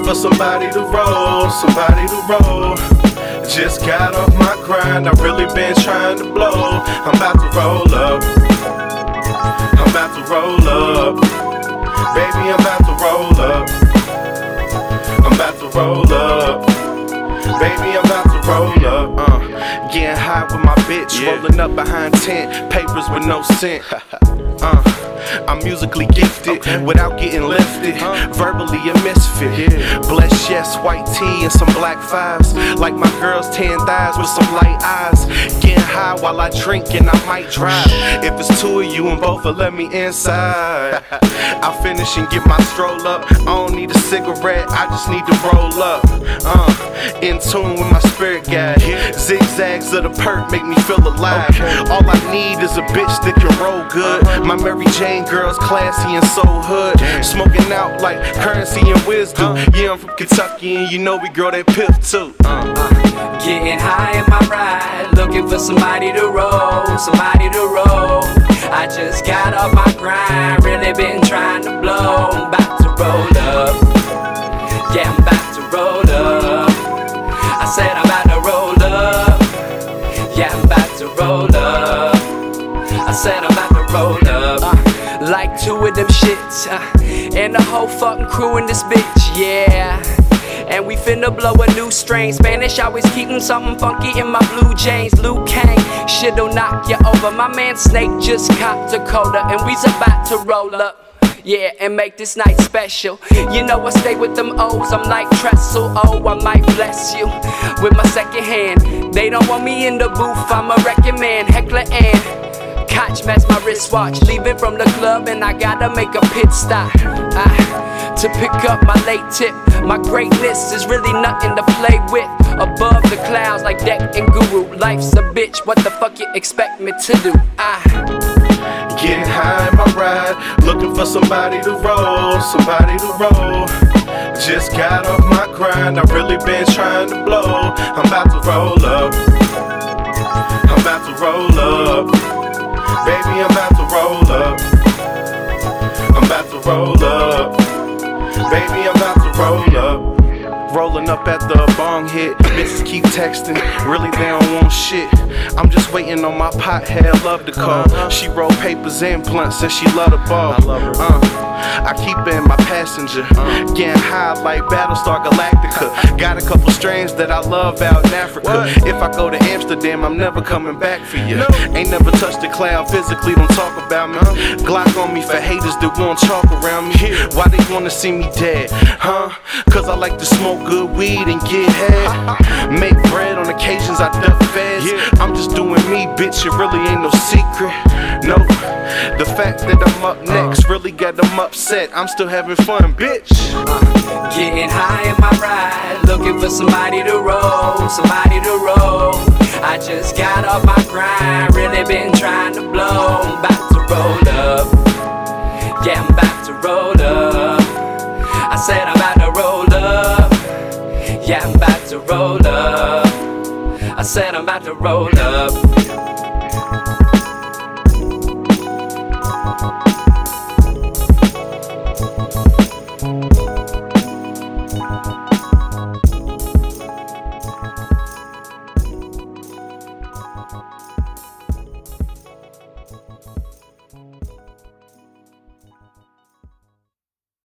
for somebody to roll, somebody to roll. Just got off my grind, I really been trying to blow. I'm about to roll up, I'm about to roll up. Baby, I'm about to roll up, I'm about to roll up. Baby, I'm about to roll up. Getting high with my bitch, rolling up behind tent, papers with no scent. I'm musically gifted without getting lifted, verbally a misfit. Blessed, yes, white tee and some black fives, like my girl's tan thighs with some light eyes. Getting high while I drink and I might drive. If it's two of you and both will let me inside, I'll finish and get my stroll up. I don't need a cigarette, I just need to roll up. In tune with my spirit guide. Zigzags of the perk make me feel alive. All I need is a bitch that can roll good. My Mary Jane girl's classy and so hood. Smoking out like Currency and Wisdom. Yeah, I'm from Kentucky and you know we grow that pip too. Getting high in my ride, looking for somebody to roll, somebody to roll. I just got off my grind, really been trying to blow. I'm about to roll up, yeah, I'm about to roll up. I said I'm about to roll up, yeah, I'm about to roll up. I said I'm about to roll up. Like two of them shits, and the whole fucking crew in this bitch, yeah. And we finna blow a new strain. Spanish always keepin' something funky in my blue jeans. Luke Kang, shit'll knock you over. My man Snake just copped Dakota, and we's about to roll up. Yeah, and make this night special. You know I stay with them O's, I'm like Trestle. Oh, I might bless you with my second hand. They don't want me in the booth, I'm a wrecking man. Heckler and Koch match my wristwatch. Leaving from the club and I gotta make a pit stop to pick up my late tip. My greatness is really nothing to play with. Above the clouds like Deck and Guru. Life's a bitch, what the fuck you expect me to do? Getting high in my ride, looking for somebody to roll, somebody to roll. Just got off my grind, I really been trying to blow. I'm about to roll up, I'm about to roll up. Baby, I'm about to roll up, I'm about to roll up. Baby, I'm about to roll up. Rolling up at the bong hit, bitches keep texting, really they don't want shit. I'm just waiting on my pothead love to call. She roll papers and blunts, says she love the ball. I keep her in my passenger, getting high like Battlestar Galactica. Got a couple strains that I love out in Africa. If I go to Amsterdam, I'm never coming back for you. Ain't never touched a cloud physically, don't talk about me. Glock on me for haters that won't talk around me. Why they wanna see me dead, huh? Cause I like to smoke good weed and get head. Make bread on occasions I duck feds. I'm just doing me, bitch, it really ain't no secret. No, the fact that I'm up next really got them upset. I'm still having fun, bitch. Getting high in my ride, looking for somebody to roll, somebody to roll. I just got off my grind, really been trying to blow. I'm about to roll up, yeah, I'm about to roll up. I said I'm about to roll up, yeah, I'm about to roll up. I said I'm about to roll up.